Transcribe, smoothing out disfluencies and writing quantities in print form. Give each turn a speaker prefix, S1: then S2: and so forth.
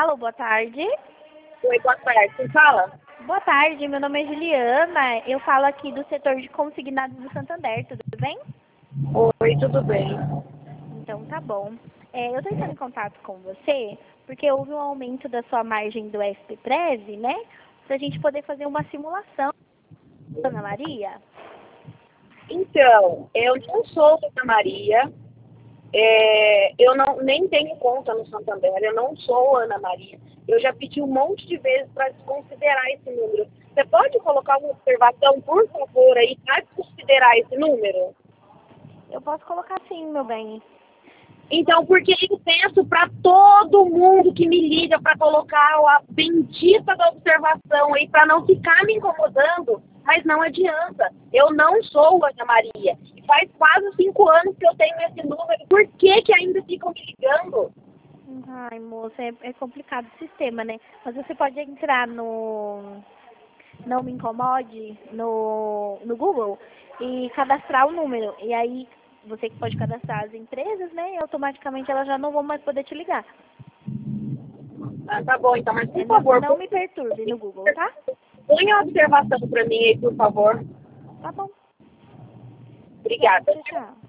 S1: Alô, boa tarde.
S2: Oi, boa tarde. Quem fala?
S1: Boa tarde, meu nome é Juliana. Eu falo aqui do setor de consignados do Santander, tudo bem?
S2: Oi, tudo bem?
S1: Então tá bom. Eu estou entrando em contato com você porque houve um aumento da sua margem do SPPREV, né? Para a gente poder fazer uma simulação, Ana Maria.
S2: Então, eu não sou Santa Maria, eu não, nem tenho conta no Santander, eu não sou Ana Maria. Eu já pedi um monte de vezes para desconsiderar esse número. Você pode colocar uma observação, por favor, aí, para desconsiderar esse número?
S1: Eu posso colocar sim, meu bem.
S2: Então, porque eu peço para todo mundo que me liga para colocar a bendita da observação aí, para não ficar me incomodando, mas não adianta. Eu não sou Ana Maria. E faz quase 5 anos que eu tenho esse número. Por que que ainda ficam me ligando?
S1: Ai, moça, é complicado o sistema, né? Mas você pode entrar no Não Me Incomode, no Google, e cadastrar o número. E aí, você que pode cadastrar as empresas, né? E automaticamente elas já não vão mais poder te ligar.
S2: Ah, tá bom, então, mas por
S1: Não,
S2: favor,
S1: não me perturbe no Google, tá?
S2: põe a observação para mim aí, por favor.
S1: Tá bom. Obrigada.
S2: Obrigada.
S1: Tchau, tchau.